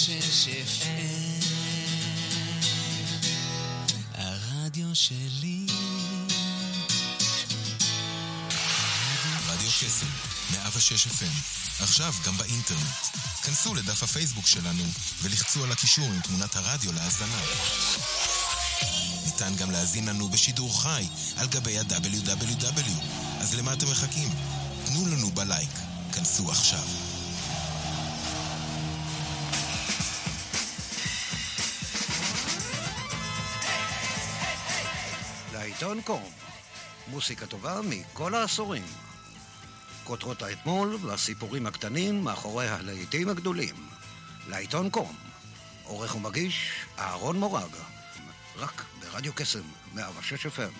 הרדיו שלי. רדיו קסם, 106 FM. עכשיו גם באינטרנט. כנסו לדף הפייסבוק שלנו ולחצו על הקישור עם תמונת הרדיו להאזנה. ניתן גם להאזין לנו בשידור חי על גבי ה-www. אז למה אתם מחכים? תנו לנו בלייק. כנסו עכשיו. לעיתון קום, מוסיקה טובה מכל העשורים. כותרות האתמול והסיפורים הקטנים מאחורי הלהיטים הגדולים. לעיתון קום, עורך ומגיש אהרון מורג, רק ברדיו קסם 106 FM.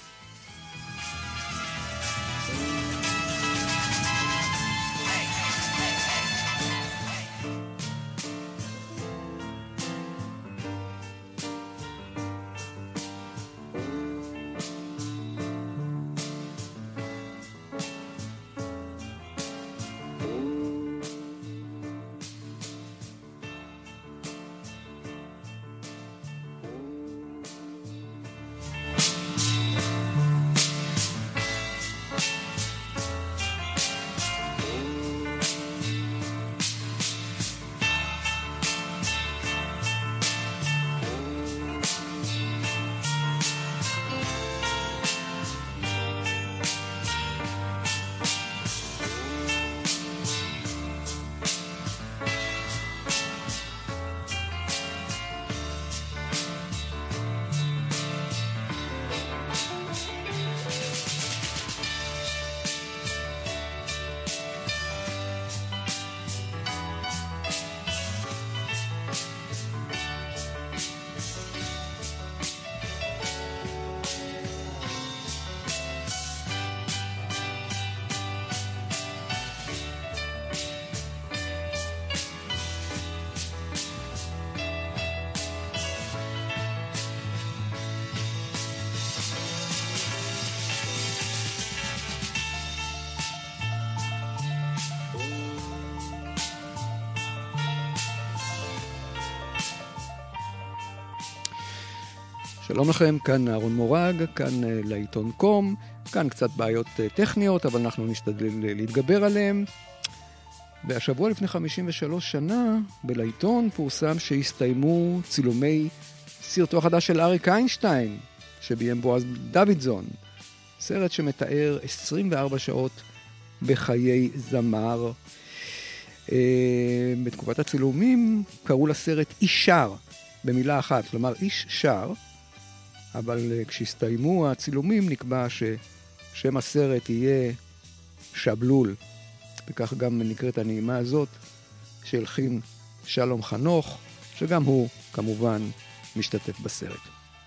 שלום לכם, כאן אהרון מורג, כאן לעיתון קום, כאן קצת בעיות טכניות, אבל אנחנו נשתדל להתגבר עליהם. והשבוע לפני 53 שנה, בלעיתון פורסם שהסתיימו צילומי סרטו החדש של אריק איינשטיין, שביים בועז דוידזון. סרט שמתאר 24 שעות בחיי זמר. בתקופת הצילומים קראו לסרט איש שר, במילה אחת, כלומר איש שר, אבל כשהסתיימו הצילומים נקבע ששם הסרט יהיה שבלול, וכך גם נקראת הנעימה הזאת שהלחין שלום חנוך, שגם הוא כמובן משתתף בסרט.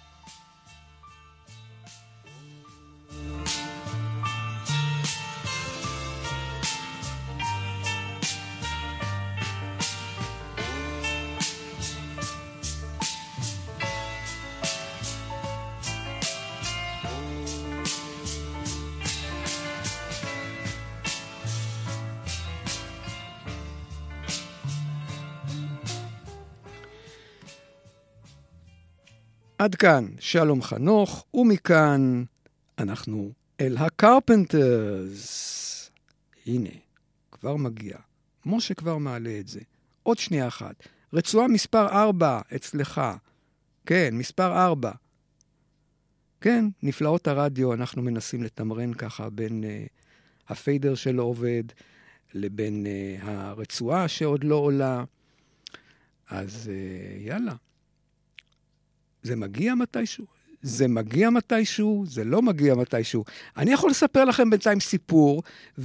עד כאן שלום חנוך, ומכאן אנחנו אל הקרפנטרס. הנה, כבר מגיע. משה כבר מעלה את זה. עוד שנייה אחת. רצועה מספר 4 אצלך. כן, מספר 4. כן, נפלאות הרדיו, אנחנו מנסים לתמרן ככה בין הפיידר שלא עובד, לבין הרצועה שעוד לא עולה. אז יאללה. זה מגיע מתישהו? זה מגיע מתישהו? זה לא מגיע מתישהו. אני יכול לספר לכם בינתיים סיפור,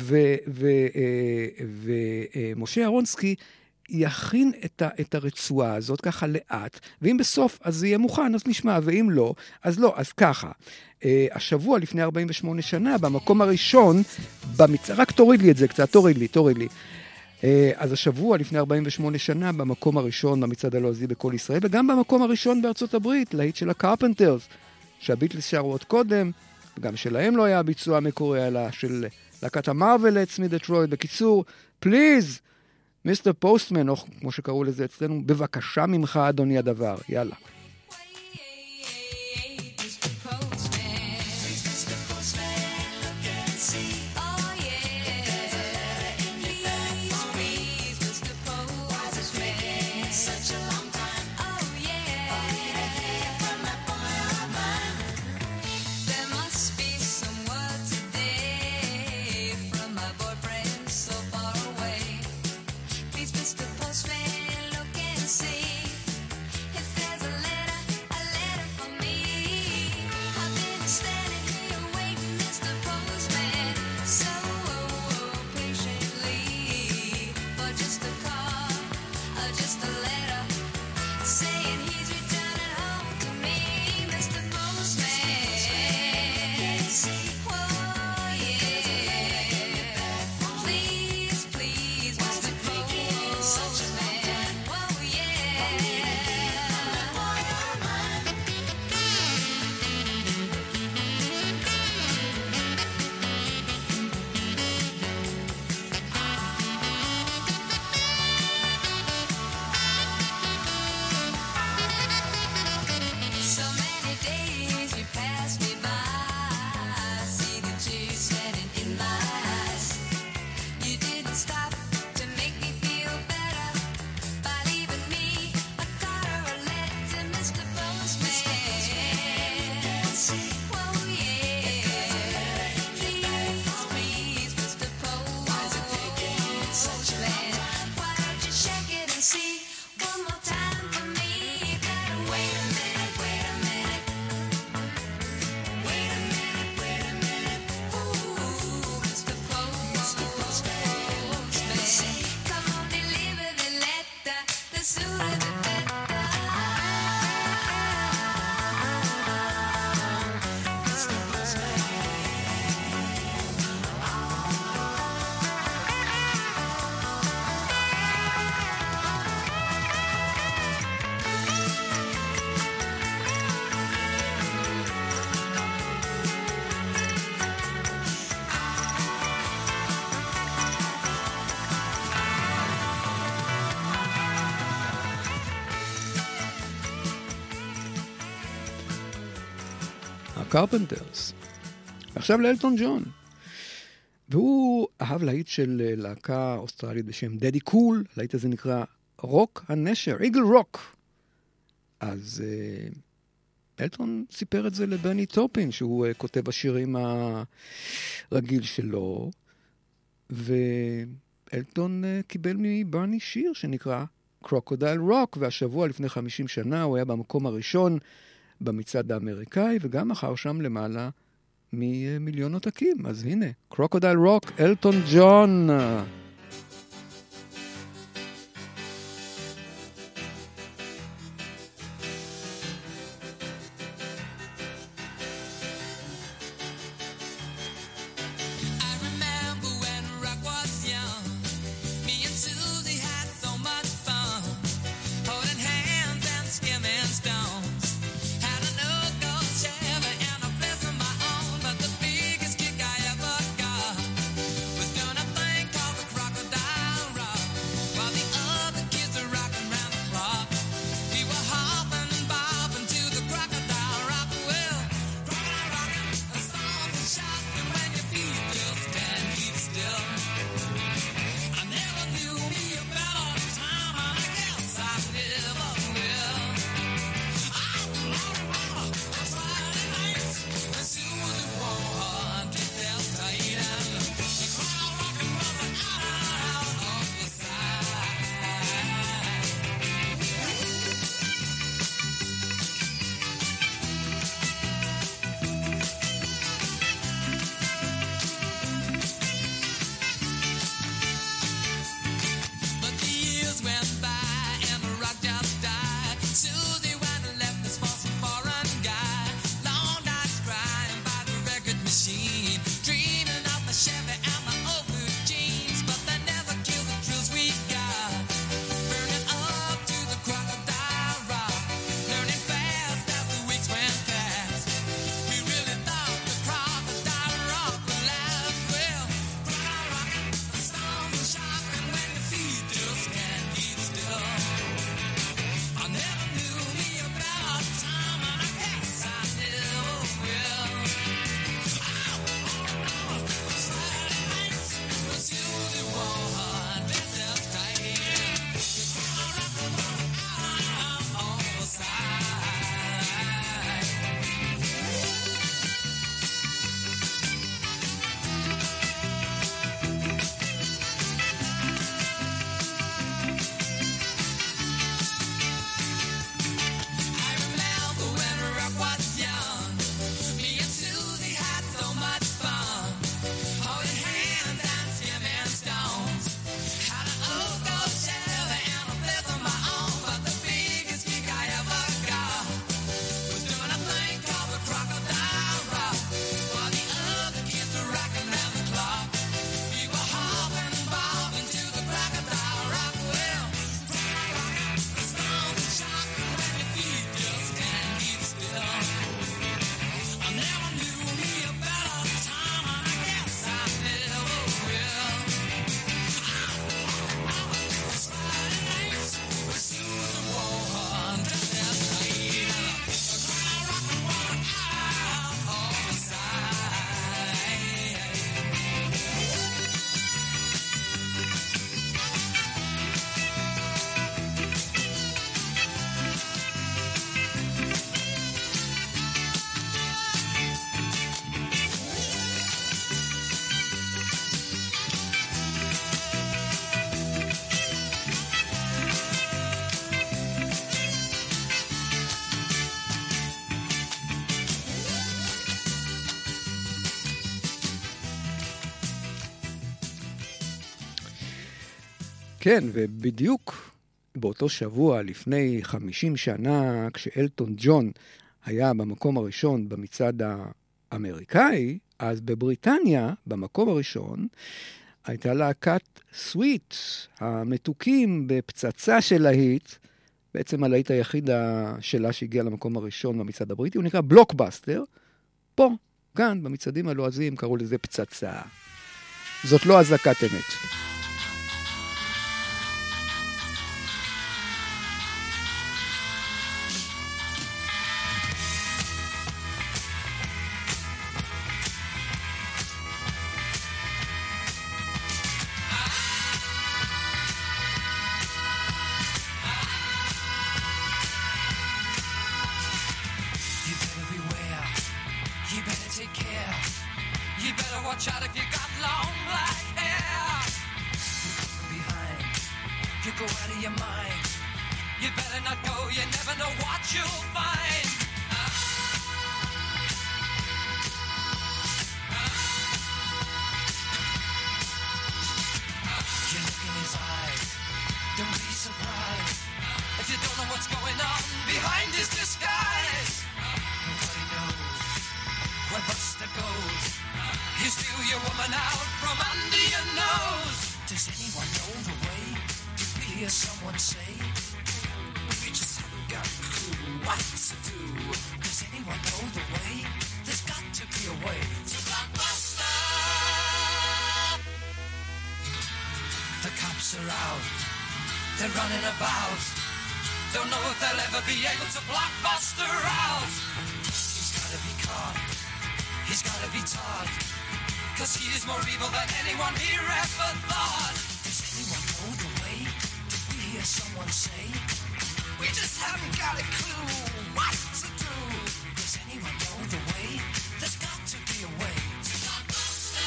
ומשה ירונסקי יכין את הרצועה הזאת ככה לאט, ואם בסוף אז זה יהיה מוכן, אז נשמע, ואם לא, אז לא, אז ככה. השבוע לפני 48 שנה, במקום הראשון, רק תוריד לי את זה קצת, תוריד לי. אז השבוע לפני 48 שנה, במקום הראשון במצעד הלועזי בכל ישראל, וגם במקום הראשון בארצות הברית, להיט של הקרפנטרס, שהביטלס שרו עוד קודם, וגם שלהם לא היה הביצוע המקורי, אלא של להקת המרוולטס מדטרויט. בקיצור, פליז, מיסטר פוסטמן, או כמו שקראו לזה אצלנו, בבקשה ממך אדוני הדבר, יאללה. קרפנטרס. עכשיו לאלטון ג'ון. והוא אהב להיט של להקה אוסטרלית בשם דדי קול, להיט הזה נקרא רוק הנשר, איגל רוק. אז אלטון סיפר את זה לבני טופין, שהוא כותב השירים הרגיל שלו, ואלטון קיבל מבני שיר שנקרא קרוקודייל רוק, והשבוע לפני 50 שנה הוא היה במקום הראשון במצעד האמריקאי, וגם אחר שם למעלה ממיליון עותקים. אז הנה, קרוקודייל רוק, אלטון ג'ון. Called the כן, ובדיוק באותו שבוע, לפני 50 שנה, כשאלטון ג'ון היה במקום הראשון במצעד האמריקאי, אז בבריטניה, במקום הראשון, הייתה להקת סוויט, המתוקים בפצצה של להיט, בעצם הלהיט היחיד שלה שהגיע למקום הראשון במצעד הבריטי, הוא נקרא בלוקבאסטר. פה, כאן, במצעדים הלועזיים, קראו לזה פצצה. זאת לא אזעקת אמת. They're running about. Don't know if they'll ever be able to block Buster out. He's gotta be caught. He's gotta be taught. 'Cause he is more evil than anyone here ever thought. Does anyone know the way? Did we hear someone say? We just haven't got a clue what to do. Does anyone know the way? There's got to be a way to block Buster.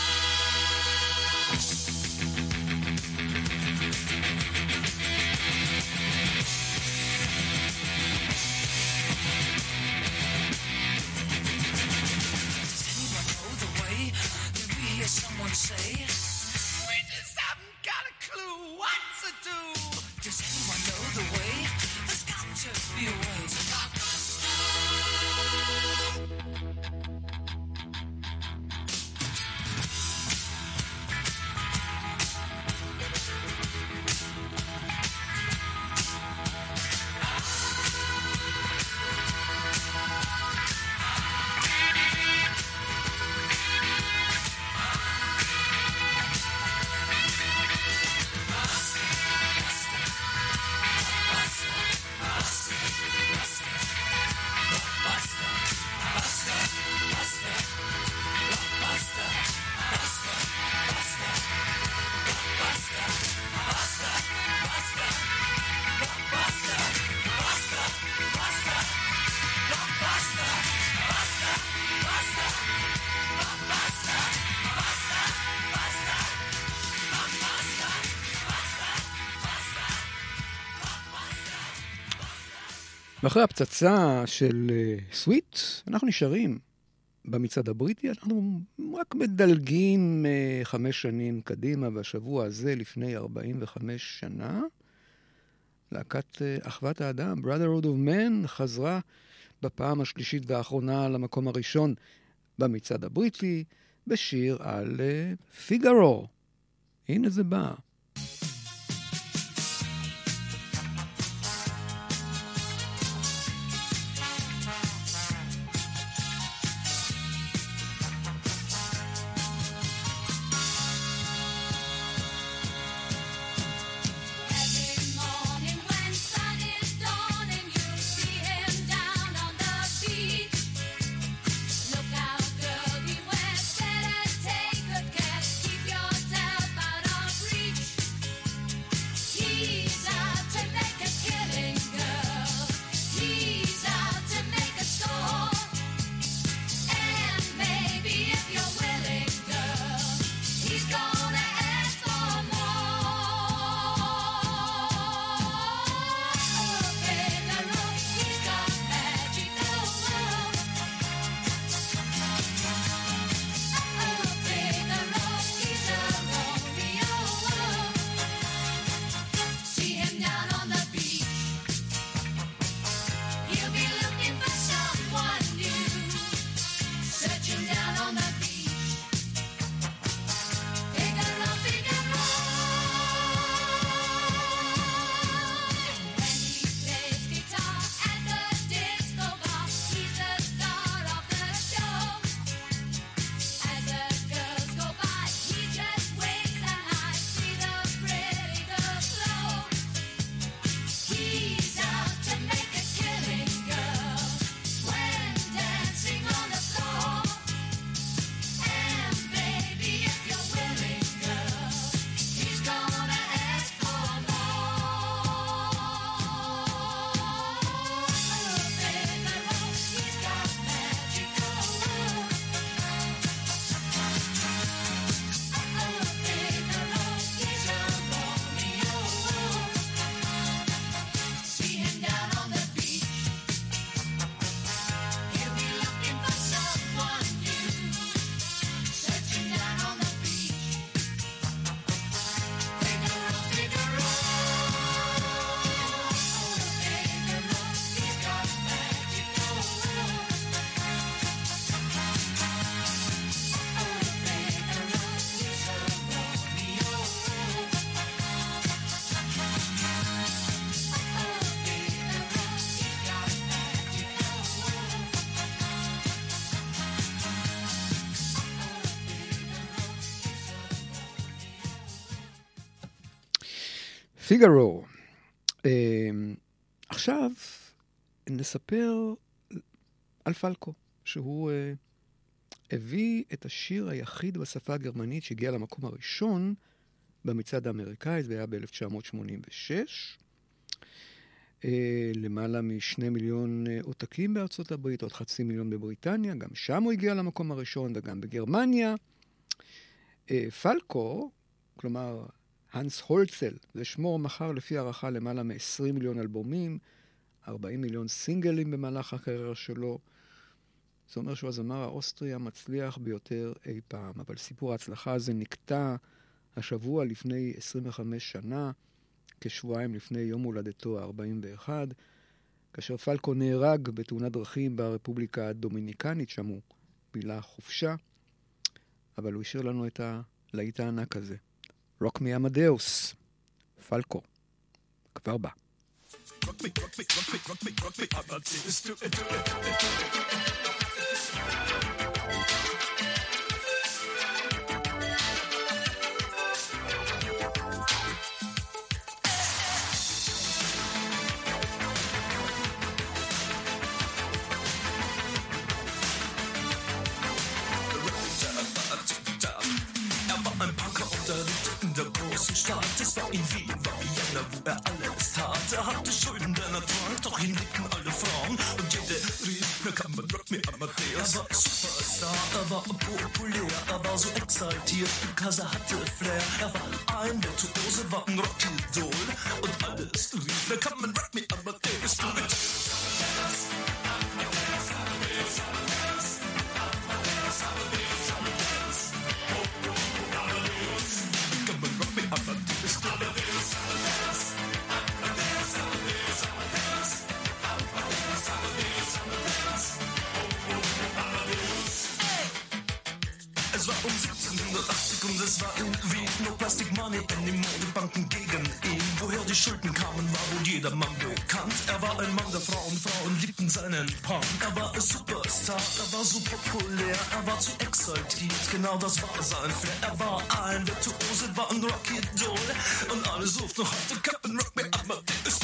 Someone say, we just haven't got a clue what to do. Does anyone know the way? There's got to be a way to block Buster. ואחרי הפצצה של סוויט, אנחנו נשארים במצעד הבריטי, אנחנו רק מדלגים 5 שנים קדימה, והשבוע הזה לפני 45 שנה, להקת אחוות האדם, Brotherhood of Man, חזרה בפעם השלישית והאחרונה למקום הראשון במצעד הבריטי, בשיר על פיגארו. הנה זה בא. Keep yourself out of reach. פיגארו. עכשיו נספר על פלקו, שהוא הביא את השיר היחיד בשפה הגרמנית שהגיע למקום הראשון במצעד האמריקאי, זה היה ב-1986. למעלה מ2 מיליון עותקים בארצות הברית, עוד 500,000 בבריטניה, גם שם הוא הגיע למקום הראשון וגם בגרמניה. פלקו, כלומר הנס הולצל, זה שמו, מכר לפי הערכה למעלה מ20 מיליון אלבומים, 40 מיליון סינגלים במהלך הקריירה שלו. זה אומר שהוא הזמר האוסטרי המצליח ביותר אי פעם, אבל סיפור ההצלחה הזה נקטע השבוע לפני 25 שנה, כשבועיים לפני יום הולדתו ה-41, כאשר פלקו נהרג בתאונת דרכים ברפובליקה הדומיניקנית, שם הוא בילה חופשה, אבל הוא השאיר לנו את הלהיט הענק הזה. רוק מי אמדאוס, פלקו, כבר בא. Rock me, rock me, rock me, rock me, rock me, Amadeus, do it, do it, do it, do it. Staat, es war in Wien, war Vienna, wo alles tat. Hatte Schulden, der Natur, doch ihn liebten alle Frauen. Und jede rief, na kann man Rock me Amadeus. Er war Superstar, er war populär, er war so exaltiert, because er hatte Flair. Er war ein Virtuose, war ein Rockidol. Und alles rief, na kann man Rock me Amadeus. Du mit und es war irgendwie nur Plastic Money in den Modebanken gegen ihn. Woher die Schulden kamen, war wohl jedermann bekannt. Er war ein Mann der Frauen, Frauen liebten seinen Punk. Er war ein Superstar, er war so populär, er war zu exaltiert, genau das war sein Flair. Er war ein Virtuose, war ein Rockidol und alle suchten noch heute Captain Rock me Amadeus.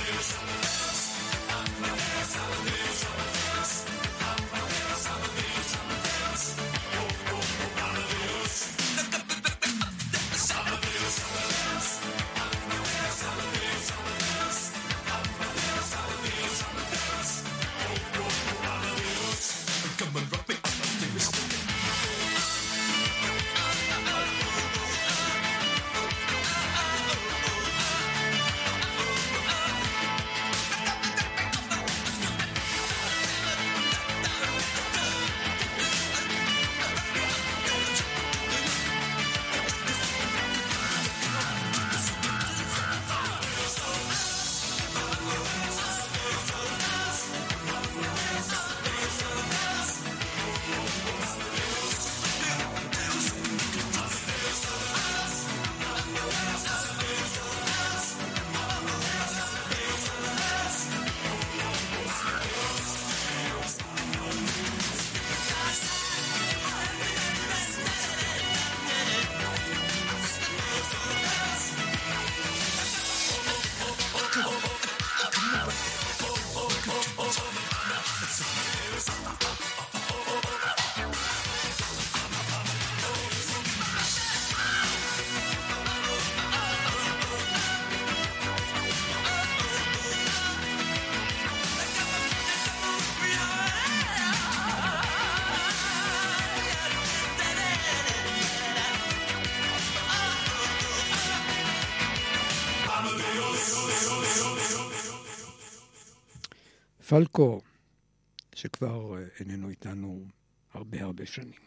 פלקו, שכבר איננו איתנו הרבה שנים.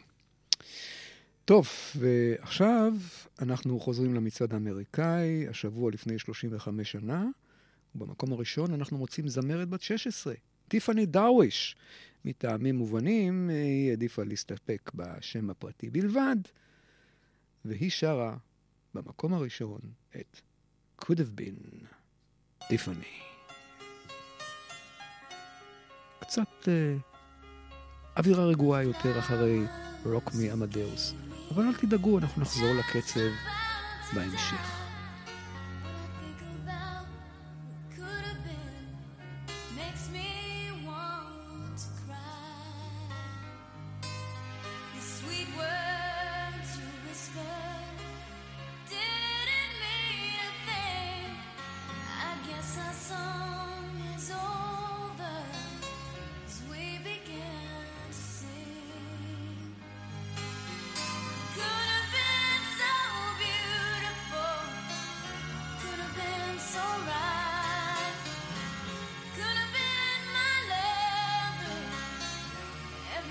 טוב, ועכשיו אנחנו חוזרים למצעד האמריקאי, השבוע לפני 35 שנה, ובמקום הראשון אנחנו מוצאים זמרת בת 16, טיפאני דרוויש. מטעמים מובנים היא העדיפה להסתפק בשם הפרטי בלבד, והיא שרה במקום הראשון את Could Have Been, טיפאני. קצת אווירה רגועה יותר אחרי רוק מי אמדאוס. אבל אל תדאגו, אנחנו נחזור לקצב בהמשך.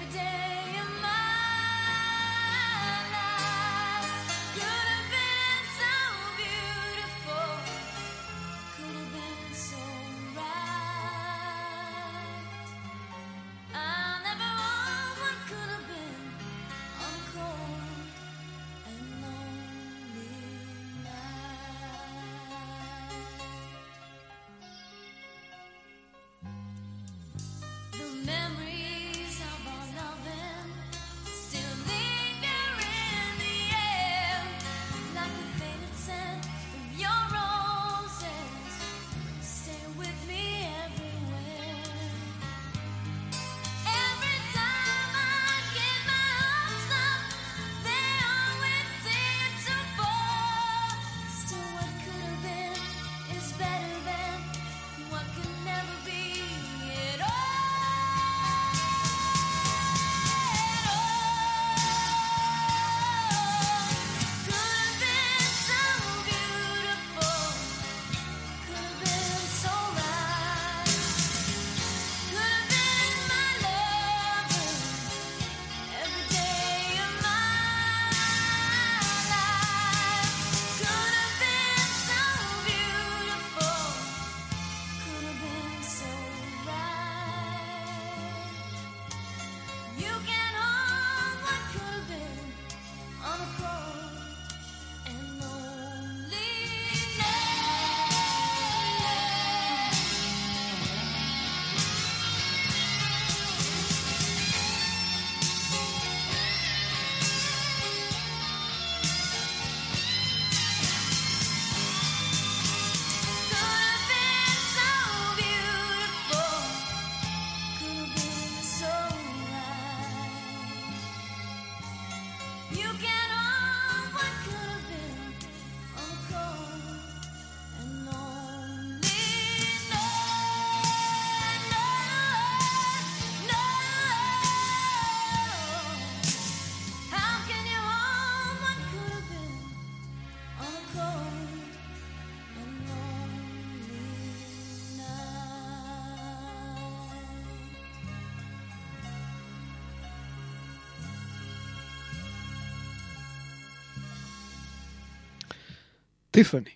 טיפאני.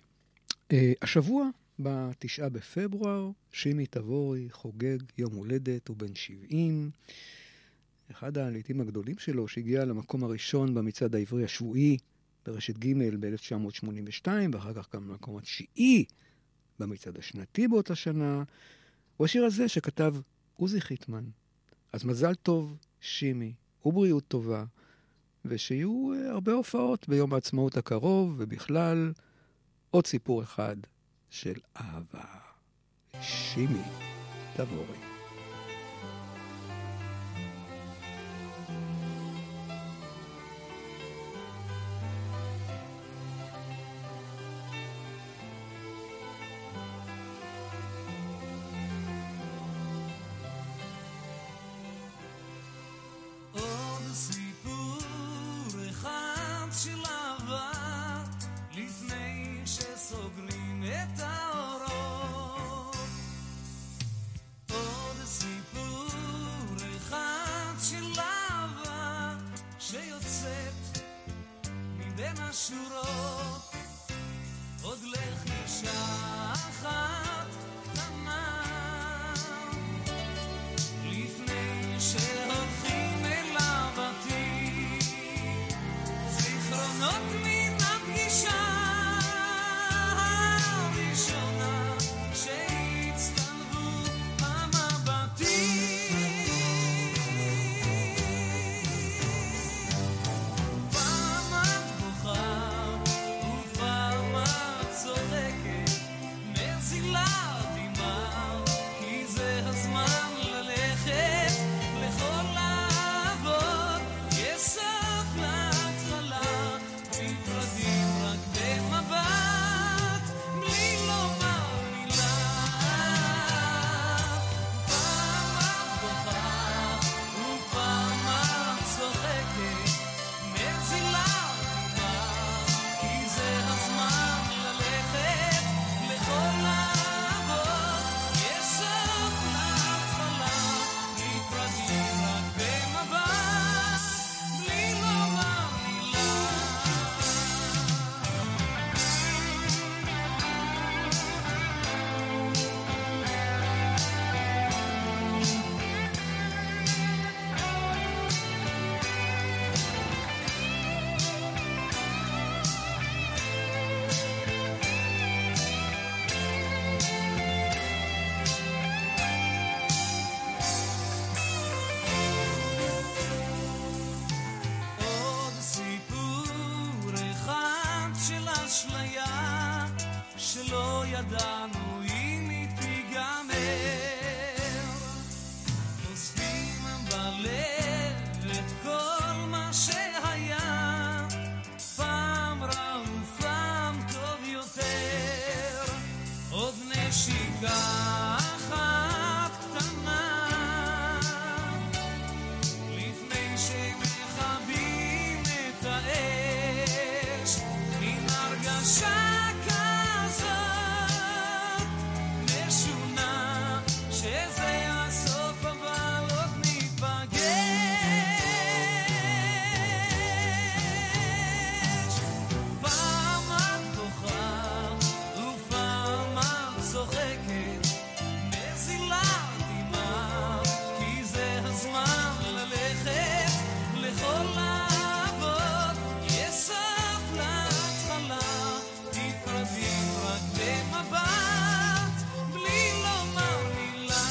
השבוע, ב9 בפברואר, שימי תבורי חוגג יום הולדת, הוא בן 70. אחד הלעיתים הגדולים שלו, שהגיע למקום הראשון במצעד העברי השבועי, ברשת ג' ב-1982, ואחר כך גם למקום התשיעי במצעד השנתי באותה שנה, הוא השיר הזה שכתב עוזי חיטמן. אז מזל טוב, שימי, ובריאות טובה, ושיהיו הרבה הופעות ביום העצמאות הקרוב, ובכלל עוד סיפור אחד של אהבה. שימי תבורי. פעם את בוכה ידענו אם היא תיגמר. אוספים בלב את כל מה שהיה, פעם רע ופעם טוב יותר. עוד נשיקה אחת קטנה לפני שמכבים את האש, מן הרגשה כזאת משונה שזה הסוף אבל עוד ניפגש. פעם את בוכה ופעם את צוחקת, מזילה דמעה כי זה הזמן ללכת לכל לעבוד. יש סוף להתחלה, נפרדים רק במבט בלי לומר מילה.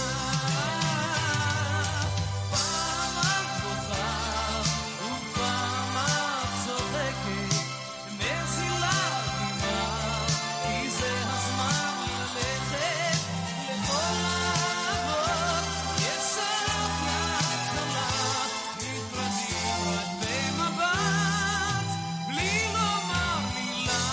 פעם את בוכה ופעם את צוחקת, מזילה דמעה כי זה הזמן ללכת לכל לעבוד. יש סוף להתחלה, נפרדים רק במבט בלי לומר מילה.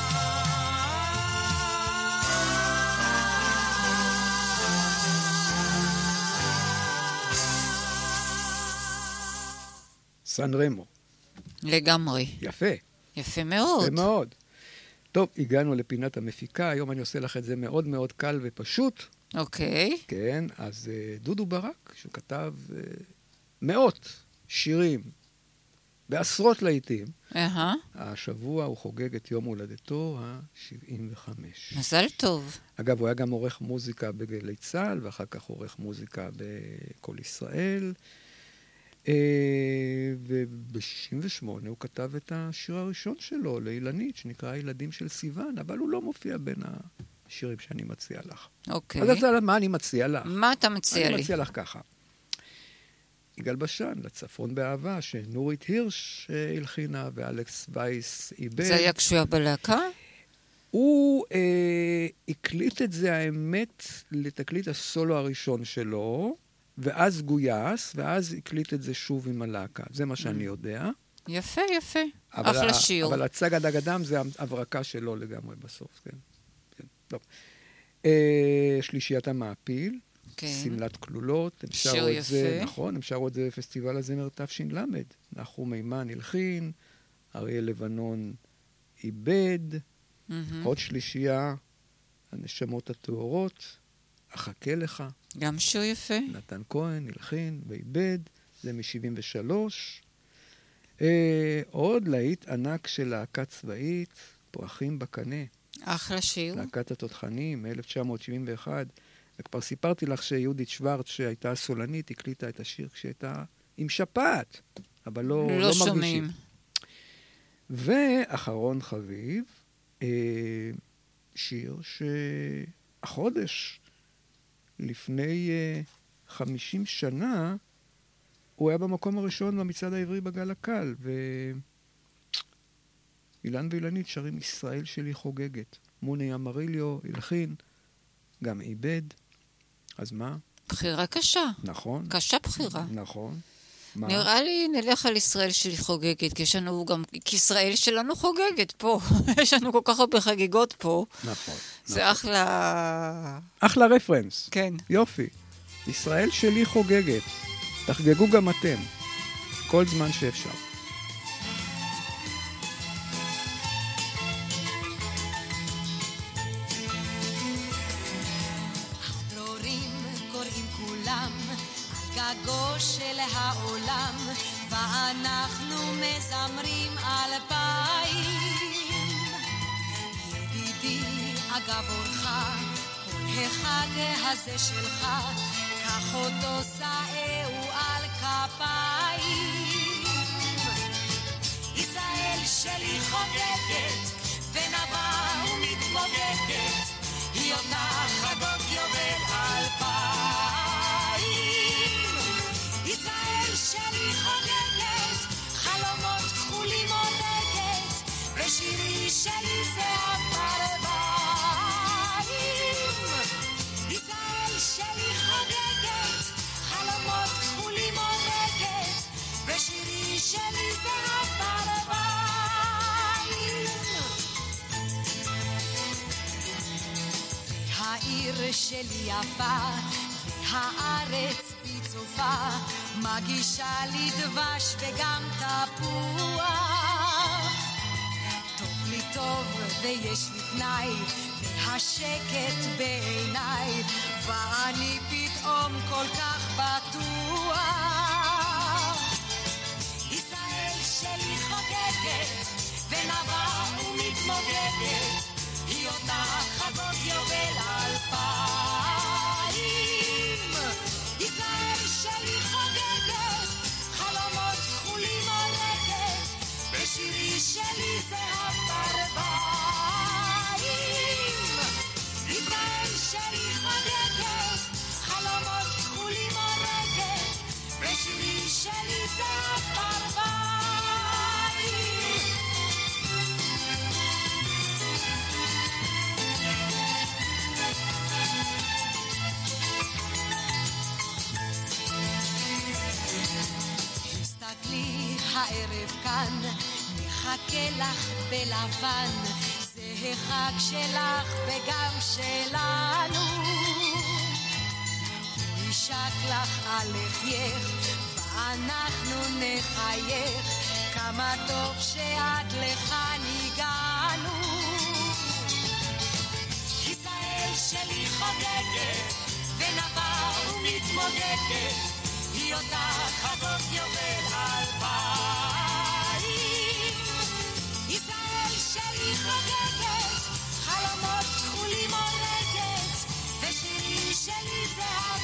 סן רמו. לגמרי. יפה. יפה מאוד. יפה מאוד. טוב, הגענו לפינת המפיקה, היום אני עושה לך את זה מאוד מאוד קל ופשוט. אוקיי. כן, אז דודו ברק, שהוא כתב מאות שירים בעשרות לעיתים, השבוע הוא חוגג את יום הולדתו ה-75. מזל טוב. אגב, הוא היה גם עורך מוזיקה בגלי צה"ל, ואחר כך עורך מוזיקה בכל ישראל. וב-68 הוא כתב את השיר הראשון שלו לאילנית, שנקרא ילדים של סיוון, אבל הוא לא מופיע בין השירים שאני מציע לך. אוקיי. אז אתה יודע מה אני מציע לך? מה אתה מציע לי? אני מציע לך ככה. יגאל בשן, לצפון באהבה, שנורית הירש הלחינה ואלכס וייס איבד. זה היה כשהוא היה בלהקה? הוא הקליט את זה, האמת, לתקליט הסולו הראשון שלו, ואז גויס, ואז הקליט את זה שוב עם הלהקה. זה מה שאני יודע. יפה, יפה. אחלה שיר. אבל הצג הדגדם זה הברקה שלו לגמרי בסוף, כן. כן. טוב. שלישיית המעפיל, סמלת כלולות, שיר יפה. נכון, הם שרו את זה בפסטיבל הזמר תש"ל, נחום מימן הלחין, אריה לבנון איבד, עוד שלישייה, הנשמות הטהורות, אחכה לך. גם שיר יפה. נתן כהן הלחין ואיבד, זה מ-73. עוד להיט ענק של להקה צבאית, פרחים בקנה. אחלה שיר. להקת התותחנים, מ-1971. וכבר סיפרתי לך שיהודית שוורץ, שהייתה סולנית, הקליטה את השיר כשהייתה עם שפעת, אבל לא מרגישים. ואחרון חביב, שיר שהחודש, לפני 50 שנה, הוא היה במקום הראשון במצעד העברי בגל הקל, אילן ואילנית שרים ישראל שלי חוגגת. מוני אמריליו הלחין, גם איבד. אז מה? בחירה קשה. נכון. קשה בחירה. נכון. נראה לי נלך על ישראל שלי חוגגת, כי יש לנו גם, כי ישראל שלנו חוגגת פה. יש לנו כל כך הרבה חגיגות פה. נכון. זה אחלה... אחלה רפרנס. כן. יופי. ישראל שלי חוגגת. תחגגו גם אתם. כל זמן שאפשר. גגו של העולם, ואנחנו מזמרים 2000. ידידי, אגב אורך, כל החג הזה שלך, קח אותו סעהו על כפיים. ישראל שלי חוגגת, ונבעה ומתמוגגת, היא אותה חגות יובל 2000. ישראל שלי חוגגת, חלומות כחולים הורגת, ושירי שלי זה הפרביים. שלי יפה, והארץ בצופה, מגישה לי דבש וגם תפוח. טוב לי טוב ויש לי תנאי, והשקט בעיניי, ואני פתאום כל כך בטוח. ישראל שלי חוגגת, ונבעה ומתמוגגת, היא אותה חגות יובל 2000. ישראל שלי חוגגת, חלומות כחולים הולכת, בשירי שלי זהב פרוויים. ישראל שלי חוגגת, חלומות כחולים הולכת, בשירי שלי זהב פרוויים. הסתכלי הערב כאן, נחכה לך בלבן, זה החג שלך וגם שלנו. הוא ישק לך על לחייך, ואנחנו נחייך, כמה טוב שעד לכאן הגענו. ישראל שלי חוגגת, ונבעה ומתמוגגת, היא אותה חגות יובל 2000. ישראל שלי חוגגת, חלומות כחולים הולכת, ושירי שלי זהב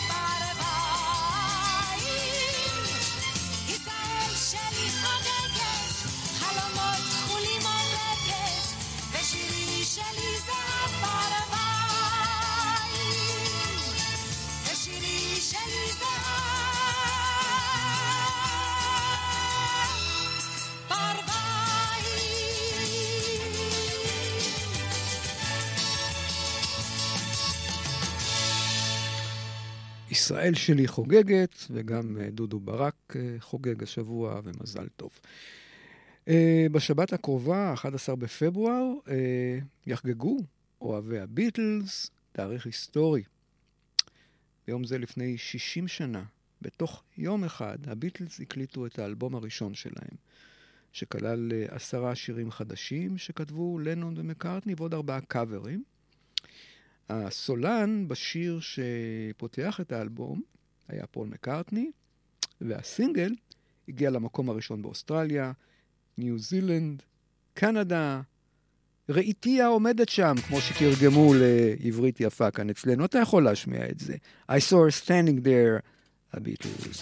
פרוויים. ישראל שלי חוגגת, חלומות כחולים הולכת, ושירי שלי זהב פרוויים. ושירי שלי זהב ישראל שלי חוגגת, וגם דודו ברק חוגג השבוע, ומזל טוב. בשבת הקרובה, 11 בפברואר, יחגגו אוהבי הביטלס, תאריך היסטורי. ביום זה לפני 60 שנה, בתוך יום אחד, הביטלס הקליטו את האלבום הראשון שלהם, שכלל 10 שירים חדשים שכתבו לנון ומקארטני, ועוד 4 קאברים. הסולן בשיר שפותח את האלבום היה פול מקארטני, והסינגל הגיע למקום הראשון באוסטרליה, ניו זילנד, קנדה, ראיתיה עומדת שם, כמו שתרגמו לעברית יפה כאן אצלנו. אתה יכול להשמיע את זה. I saw her standing there, הביטלס.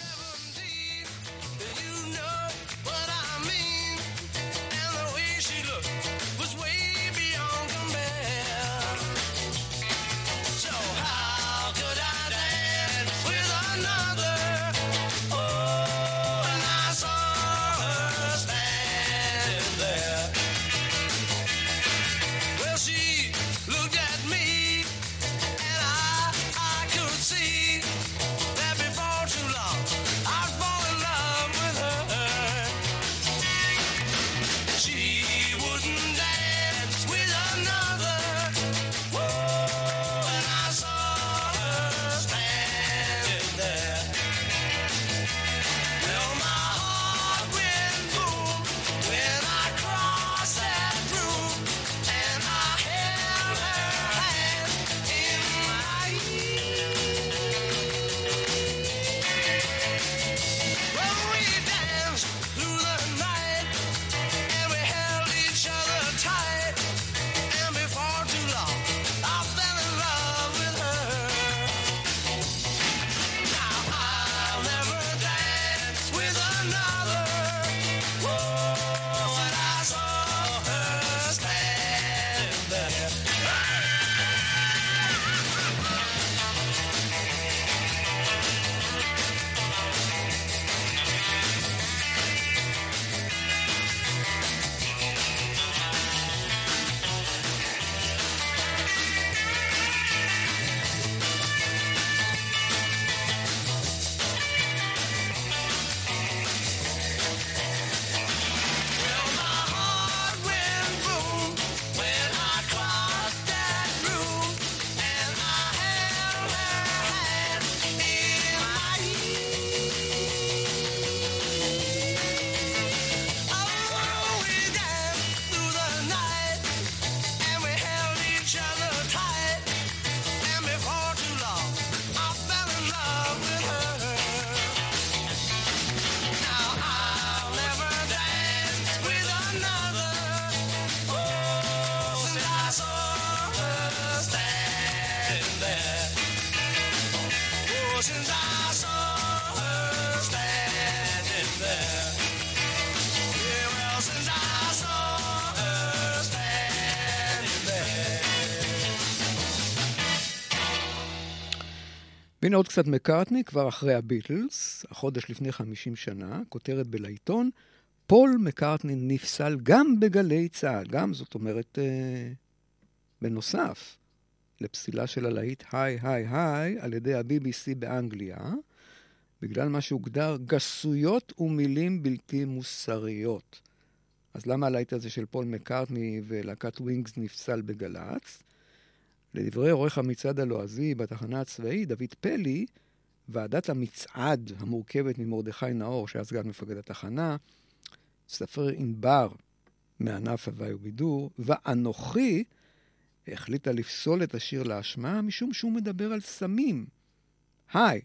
והנה עוד קצת מקארטני, כבר אחרי הביטלס, החודש לפני 50 שנה, כותרת בלעיתון, פול מקארטני נפסל גם בגלי צה"ל, גם זאת אומרת בנוסף לפסילה של הלהיט היי היי היי על ידי ה-BBC באנגליה, בגלל מה שהוגדר גסויות ומילים בלתי מוסריות. אז למה הלהיט הזה של פול מקארטני ולהקת ווינגס נפסל בגלץ? לדברי עורך המצעד הלועזי בתחנה הצבאית, דוד פלי, ועדת המצעד המורכבת ממרדכי נאור, שהיה סגן מפקד התחנה, ספר ענבר מענף הוואי ובידור, ואנוכי החליטה לפסול את השיר להשמעה, משום שהוא מדבר על סמים. היי,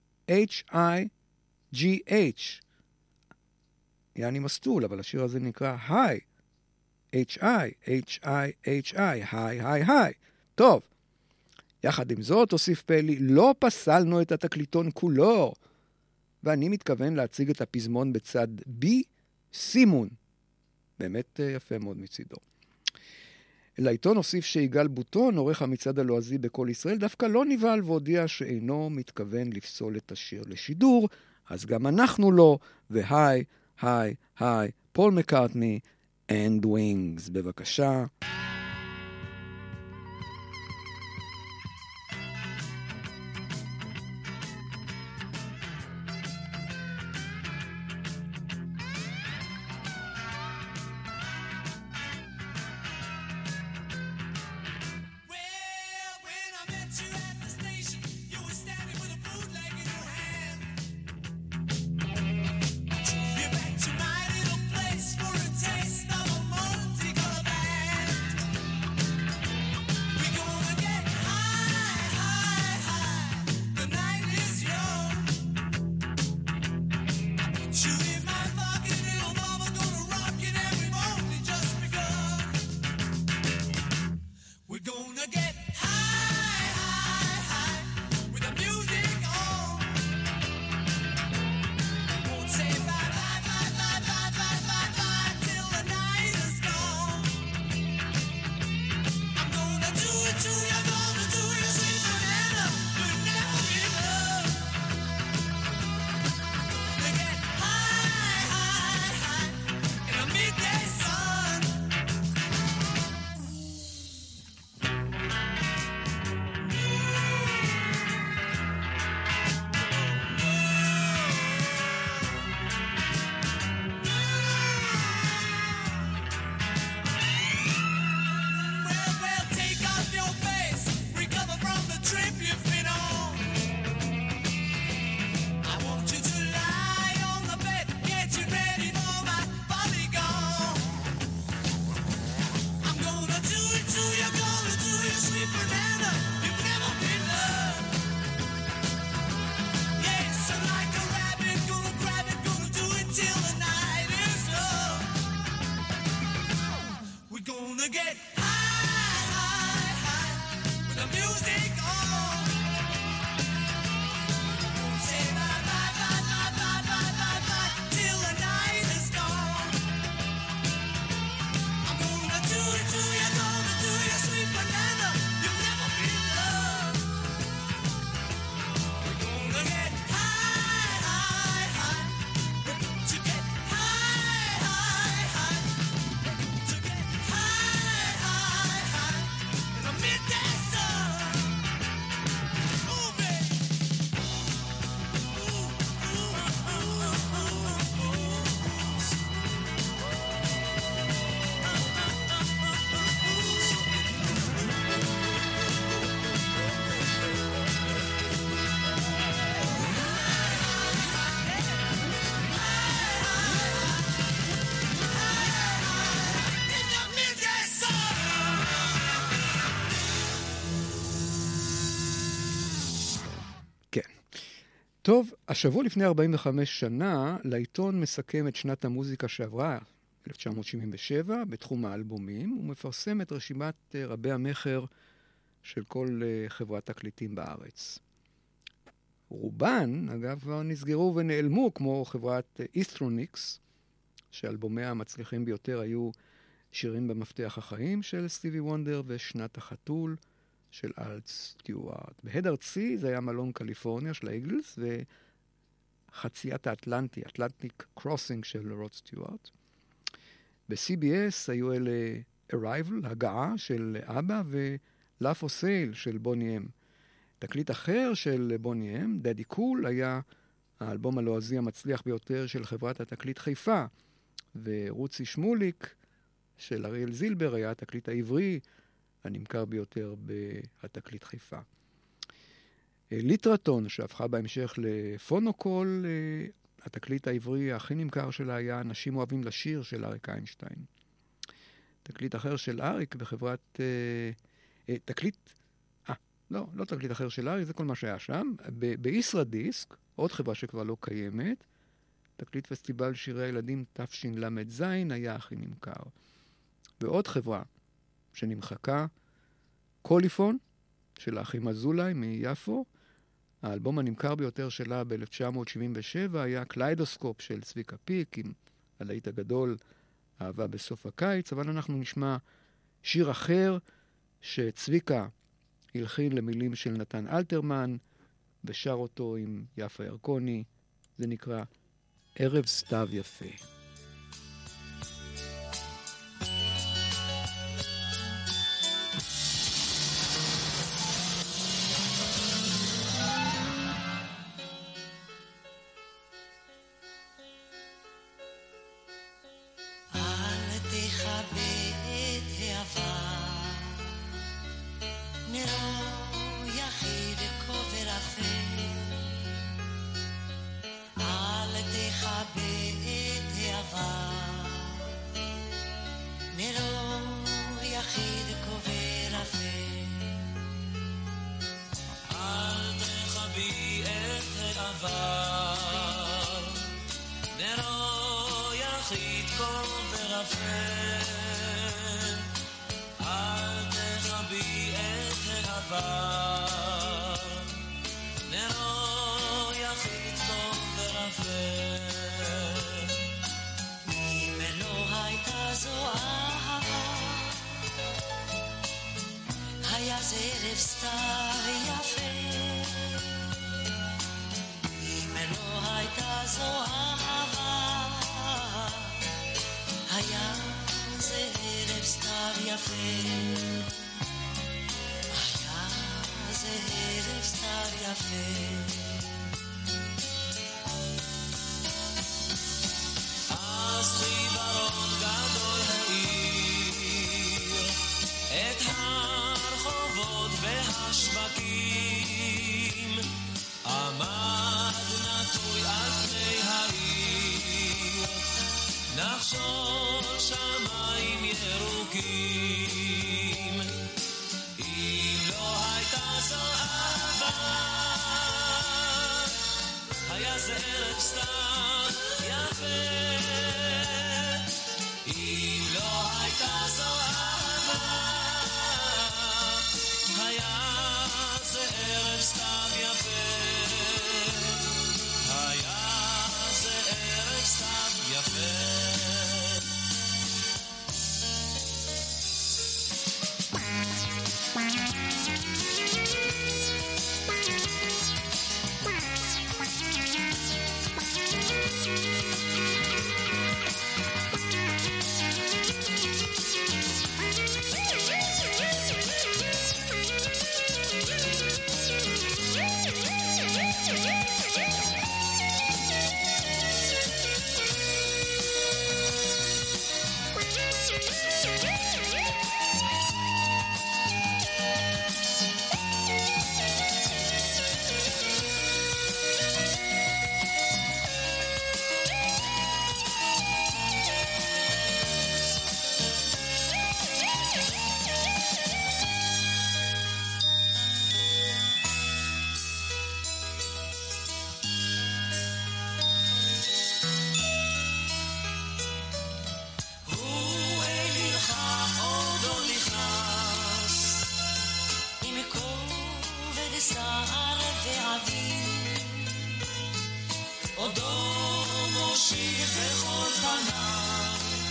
H-I-G-H. יעני מסטול, אבל השיר הזה נקרא היי, H-I-H-I-H-I, היי, היי, היי. טוב, יחד עם זאת, הוסיף פלי, לא פסלנו את התקליטון כולו, ואני מתכוון להציג את הפזמון בצד B, סימון. באמת יפה מאוד מצידו. לעיתון הוסיף שיגאל בוטון, עורך המצעד הלועזי בכל ישראל, דווקא לא נבהל והודיע שאינו מתכוון לפסול את השיר לשידור, אז גם אנחנו לא, והי, היי, היי, פול מקארטני and Wings, בבקשה. טוב, השבוע לפני 45 שנה, לעיתון מסכם את שנת המוזיקה שעברה, 1977, בתחום האלבומים, ומפרסם את רשימת רבי המחר של כל חברת תקליטים בארץ. רובן, אגב, כבר נסגרו ונעלמו, כמו חברת איסטרוניקס, שאלבומיה המצליחים ביותר היו שירים במפתח החיים של סטיבי וונדר ושנת החתול, של אלט סטיוארט. בהד ארצי זה היה מלון קליפורניה של האיגלס, וחציית האטלנטי, אטלנטיק קרוסינג של רוד סטיוארט. ב-CBS היו אלה Arrival, הגעה של אבא, ו-La For Sale של בוני אם. תקליט אחר של בוני אם, דדי קול, היה האלבום הלועזי המצליח ביותר של חברת התקליט חיפה, ורוצי שמוליק של אריאל זילבר היה התקליט העברי הנמכר ביותר בהתקליט חיפה. ליטרטון, שהפכה בהמשך לפונוקול, התקליט העברי הכי נמכר שלה היה אנשים אוהבים לשיר של אריק איינשטיין. תקליט אחר של אריק בחברת... לא תקליט אחר של אריק, זה כל מה שהיה שם. בישרדיסק, עוד חברה שכבר לא קיימת, תקליט פסטיבל שירי הילדים תשל"ז היה הכי נמכר. ועוד חברה שנמחקה, קוליפון, של האחים אזולאי מיפו, האלבום הנמכר ביותר שלה ב-1977 היה קליידוסקופ של צביקה פיק, עם הלהיט הגדול, אהבה בסוף הקיץ, אבל אנחנו נשמע שיר אחר שצביקה הלחין למילים של נתן אלתרמן, ושר אותו עם יפה ירקוני, זה נקרא ערב סתיו יפה.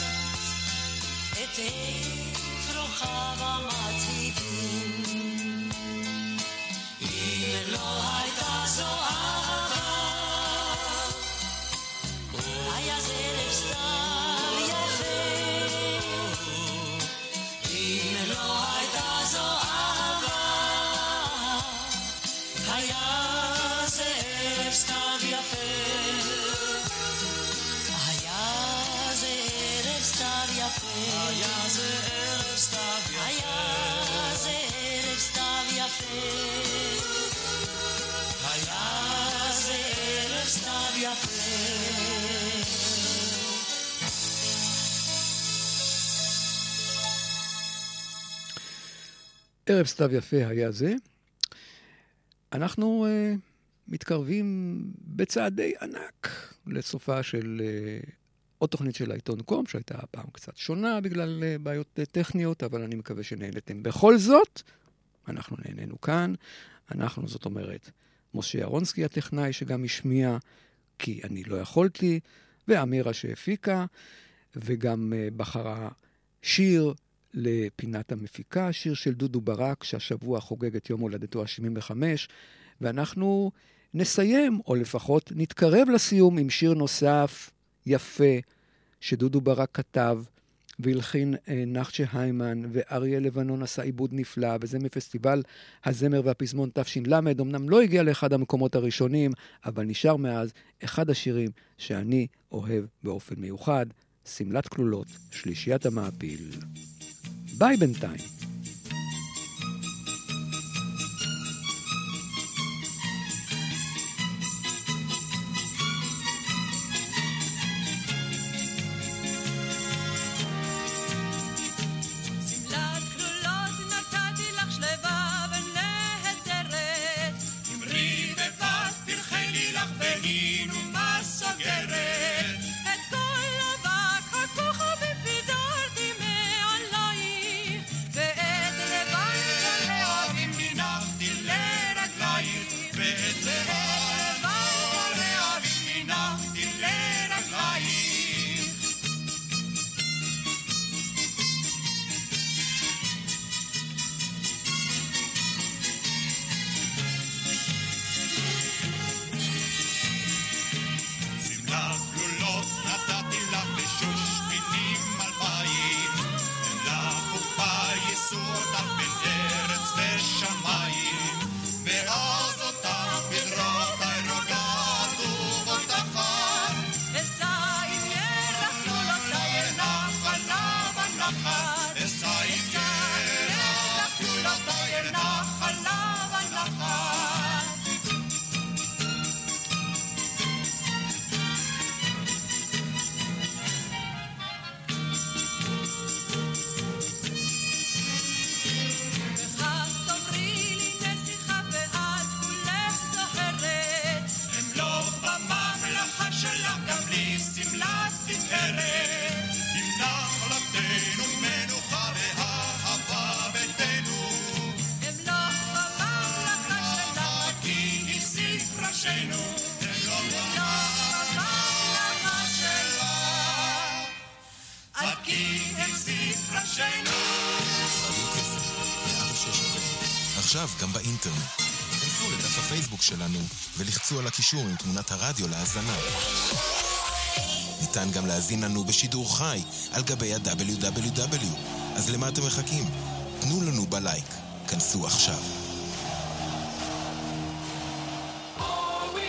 את אפרוחיו המציבים יפה, היה זה ערב סתיו יפה, היה זה ערב סתיו יפה, היה זה ערב סתיו יפה. ערב סתיו יפה היה זה. אנחנו מתקרבים בצעדי ענק לסופה של עוד תוכנית של העיתון קום, שהייתה פעם קצת שונה בגלל בעיות טכניות, אבל אני מקווה שנהנתם. בכל זאת, אנחנו נהנינו כאן. אנחנו, זאת אומרת, משה אהרונסקי הטכנאי שגם השמיע, כי אני לא יכולתי, ואמירה שהפיקה, וגם בחרה שיר לפינת המפיקה, שיר של דודו ברק, שהשבוע חוגג את יום הולדתו ה-75, ואנחנו נסיים, או לפחות נתקרב לסיום, עם שיר נוסף יפה, שדודו ברק כתב, והלחין נחצ'ה היימן, ואריה לבנון עשה עיבוד נפלא, וזה מפסטיבל הזמר והפזמון תש"ל, אמנם לא הגיע לאחד המקומות הראשונים, אבל נשאר מאז אחד השירים שאני אוהב באופן מיוחד, סמלת כלולות, שלישיית המעפיל. ביי בינתיים. עכשיו גם באינטרנט. כנסו לדף הפייסבוק שלנו ולחצו על הקישור עם תמונת הרדיו להאזנה. ניתן גם להאזין לנו בשידור חי על גבי ה-www. אז למה אתם מחכים? תנו לנו בלייק. כנסו עכשיו.